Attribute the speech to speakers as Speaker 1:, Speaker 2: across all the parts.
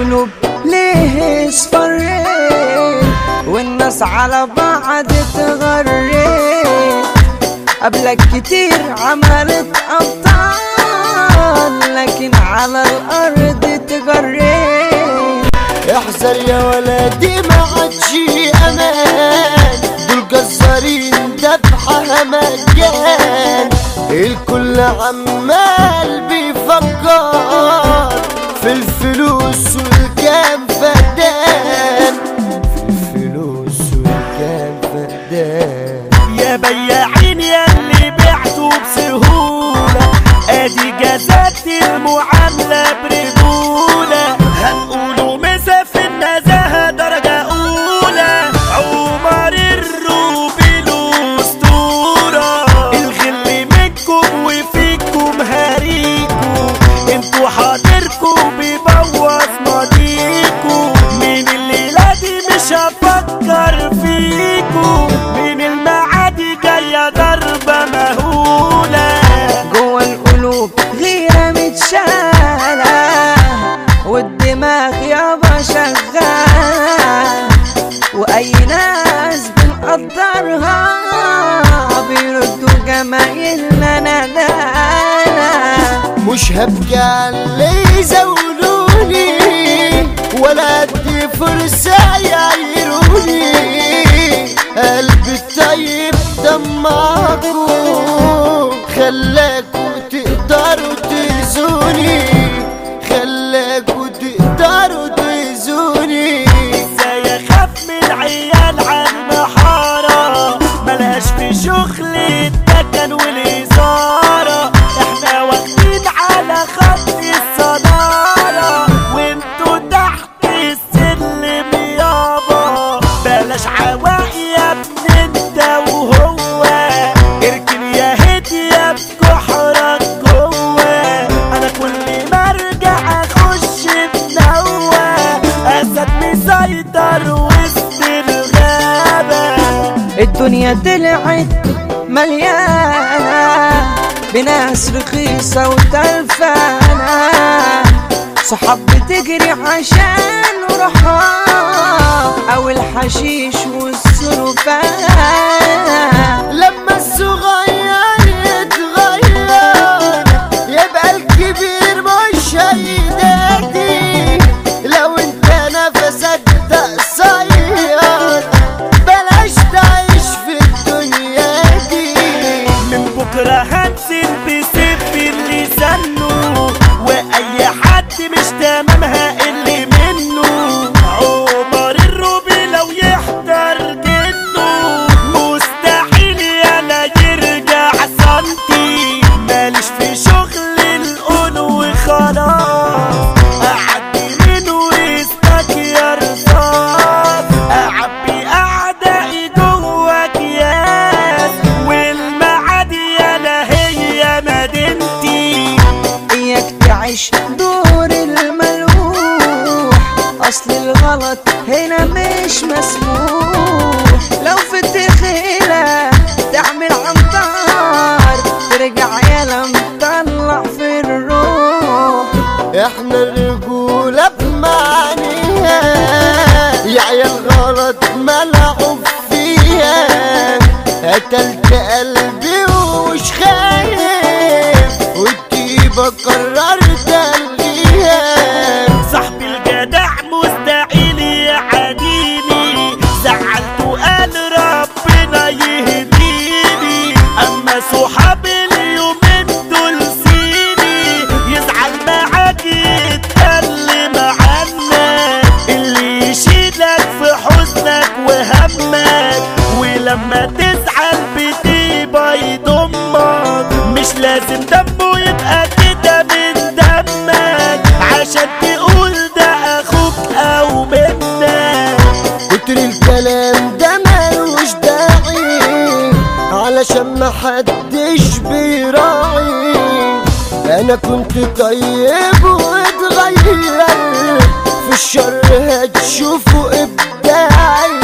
Speaker 1: القلوب ليه اصفريت والناس على بعض تغريت. قبلك كتير عملت أبطال لكن على الأرض تجريت.
Speaker 2: احذر يا ولدي ما عادش امان، دول جزارين دفعها مجان. الكل عمال بيفكر في الفلوس والكام فدان، الفلوس والكام فدان.
Speaker 3: يا بياعين يا اللي بعتوا بسهولة، ادي جزات المعاملة برجولة. هنقولوا مسا في النزاهة درجة أولى، عمر الروبي الأسطورة. الغل منكم وفيكم هاريكم، انتوا حاضركم بيبوظ ماضيكم. من الليلة دي مش هفكر فيكم، من المعادي جاية ضربة مهولة.
Speaker 1: جوا القلوب غيرة متشالة والدماغ يابا شغالة، وأي ناس بنقدرها بيردوا جمايلنا ندالة.
Speaker 2: مش هبكي على اللي يزولوني ولا ادي فرصة يعيروني. قلبي الطيب دمعكوا خلاكوا تقدروا تأذوني، خلاكوا تقدروا تأذوني.
Speaker 3: ازاي اخاف من عيال عالمحارة ملهاش في شغل الدكن والإزارة. احنا واخدين على خط الصدارة وانتوا تحت السلم يابا. بلاش عواقي يا ابن انت وهو، اركن يا هدية بكحرك جوه. انا كل ما ارجع اخش بنوة، اسد مسيطر وسط الغابة.
Speaker 1: الدنيا طلعت مليانة بناس رخيصة وتلفانة، صحاب بتجري عشان روحها أو الحشيش والسرفان.
Speaker 2: لما الصغير يتغير يبقى الكبير مش هيدادي. لو انت نفسك قصير بلاش تعيش في الدنيا دي.
Speaker 3: من بكرة هنزل بسيف اللي سنه، واي حد مش تمامها اللي منه. عمر الروبي لو يحضر جنه مستحيل يلا يرجع سنتي. ماليش في شغل القول وخلاص، اعدي من وسطك يا رصاص. اعبي اعدائي جوا اكياس، والمعادي يلا هي مدينتي.
Speaker 1: إياك تعيش دور الملوح، أصل الغلط هنا مش مسموح. لو في الدخيلة تعمل عنتر ترجع يالا مطلع في الروح.
Speaker 2: احنا الرجولة بمعنيها يا عيال غلط ملعوب فيها. قتلت قلبي ومش خايف والطيبة قررت الغيها.
Speaker 3: صاحبي الجدع مستحيل يعاديني، زعلته قال ربنا يهديني. اما صحاب اليومين دول سيني، يزعل معاك يتكلم عنك، اللي يشيلك في حزنك وهمك. ولما تزعل بتبقى يضمك، مش لازم دمه يبقى كده من دمك عشان تقول ده اخوك او منك.
Speaker 2: كتر الكلام ده ملوش داعي علشان محدش بيراعي. انا كنت طيب واتغير في الشر هتشوفوا ابداعي.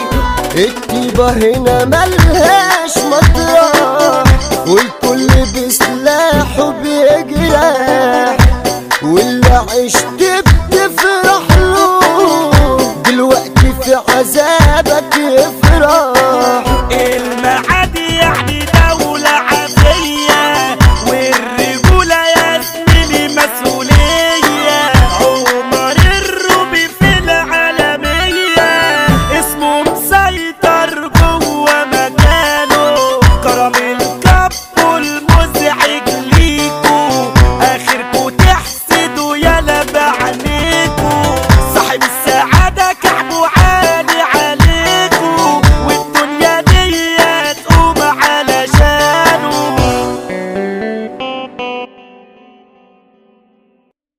Speaker 2: الطيبة هنا ملهاش مطرح والكل بسلاحه بيجرح، واللي عشت